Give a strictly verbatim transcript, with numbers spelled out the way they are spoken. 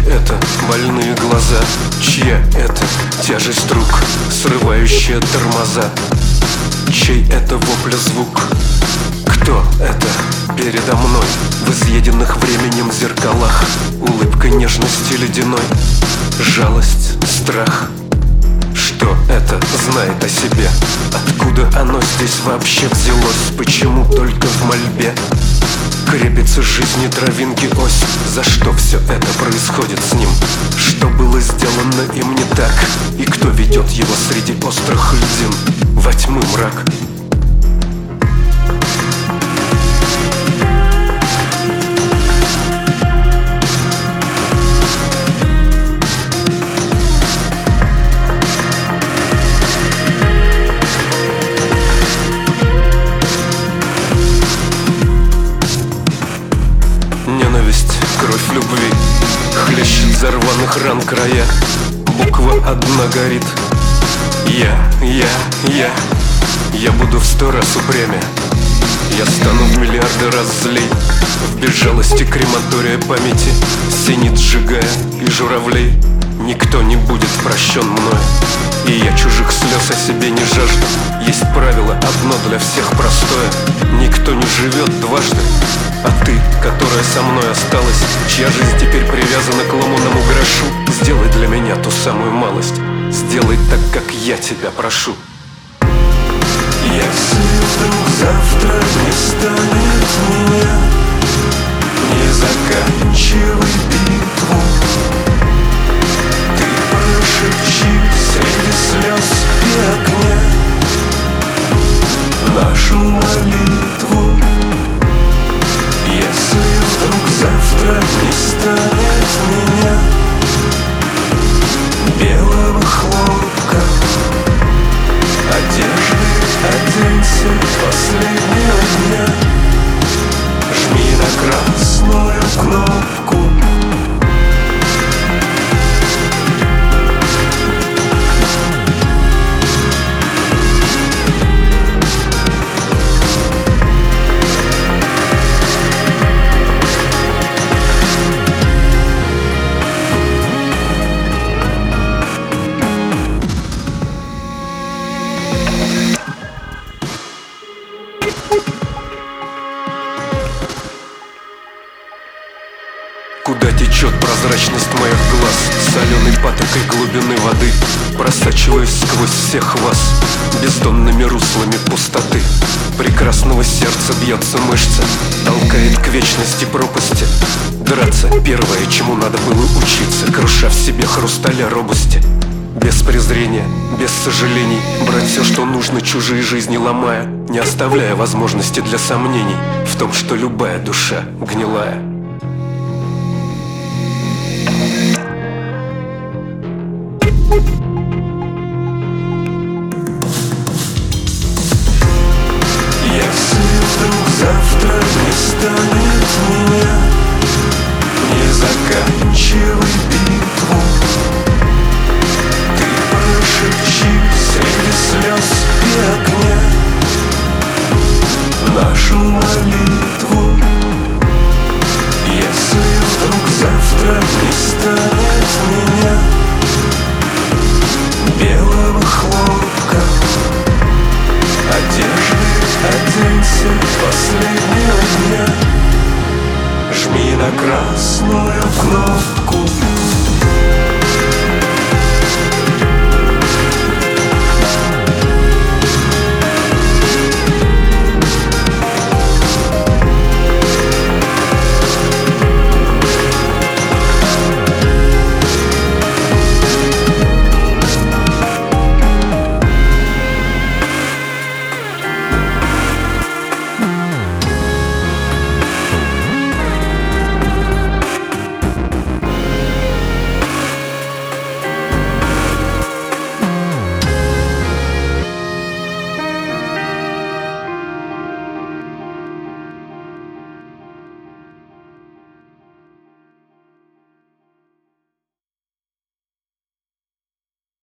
это больные глаза? Чья это тяжесть рук, срывающая тормоза? Чей это вопля звук? Кто это передо мной? В изъеденных временем зеркалах улыбка нежности ледяной, жалость, страх. Что это знает о себе? Откуда оно здесь вообще взялось? Почему только в мольбе крепится жизни травинки ось? За что все это происходит с ним? Что было сделано им не так? И кто ведет его среди острых льдин во тьмы мрак? Ненависть, кровь любви хлещет за рваных ран края. Буква одна горит. Я, я, я Я буду в сто раз упрямее. Я стану в миллиарды раз злей. В безжалости крематория памяти синит, сжигая и журавлей. Никто не будет прощен мною, и я чужих слез о себе не жажду. Есть правило одно для всех простое: никто не живет дважды. А ты, которая со мной осталась, чья жизнь теперь привязана к ломаному грошу, сделай для меня ту самую малость, сделай так, как я тебя прошу. Если вдруг завтра не станет меня, не заканчивай битву. Ты прошепчи среди слез и огня нашу молитву. Если вдруг завтра не станет меня, белого хлопка одежды оденься последнего дня, жми на красную кнопку. Куда течет прозрачность моих глаз, соленой патокой глубины воды, просачиваясь сквозь всех вас бездонными руслами пустоты. Прекрасного сердца бьется мышца, толкает к вечности пропасти. Драться первое, чему надо было учиться, круша в себе хрусталя робости. Без презрения, без сожалений, брать все, что нужно, чужие жизни ломая, не оставляя возможности для сомнений в том, что любая душа гнилая.